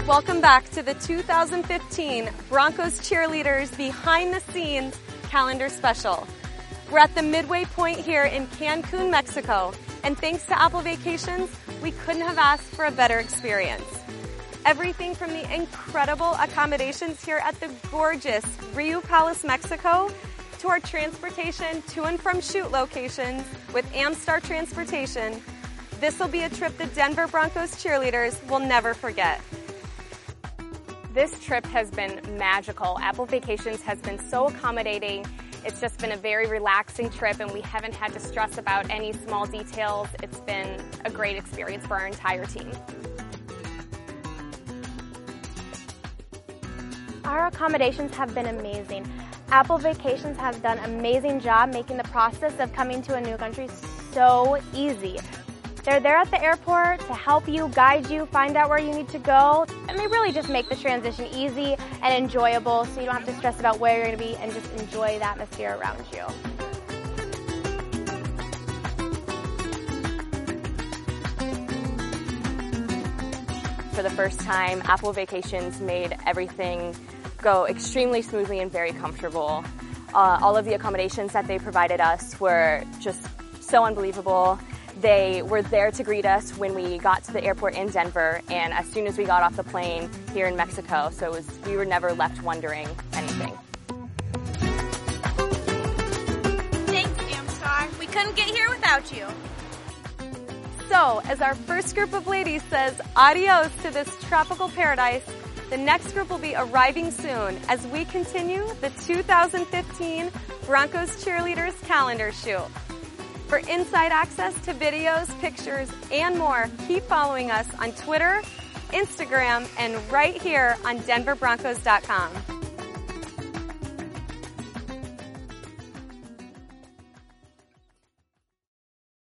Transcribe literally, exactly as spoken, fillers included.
Welcome back to the two thousand fifteen Broncos Cheerleaders Behind the Scenes Calendar Special. We're at the midway point here in Cancun, Mexico, and thanks to Apple Vacations, we couldn't have asked for a better experience. Everything from the incredible accommodations here at the gorgeous Riu Palace, Mexico, to our transportation to and from shoot locations with Amstar Transportation, this will be a trip the Denver Broncos cheerleaders will never forget. This trip has been magical. Apple Vacations has been so accommodating. It's just been a very relaxing trip and we haven't had to stress about any small details. It's been a great experience for our entire team. Our accommodations have been amazing. Apple Vacations has done an amazing job making the process of coming to a new country so easy. They're there at the airport to help you, guide you, find out where you need to go, and they really just make the transition easy and enjoyable so you don't have to stress about where you're going to be and just enjoy the atmosphere around you. For the first time, Apple Vacations made everything go extremely smoothly and very comfortable. Uh, all of the accommodations that they provided us were just so unbelievable. They were there to greet us when we got to the airport in Denver and as soon as we got off the plane here in Mexico, so it was, we were never left wondering anything. Thanks, Amstar. We couldn't get here without you. So, as our first group of ladies says adios to this tropical paradise, the next group will be arriving soon as we continue the two thousand fifteen Broncos Cheerleaders Calendar Shoot. For inside access to videos, pictures, and more, keep following us on Twitter, Instagram, and right here on Denver Broncos dot com.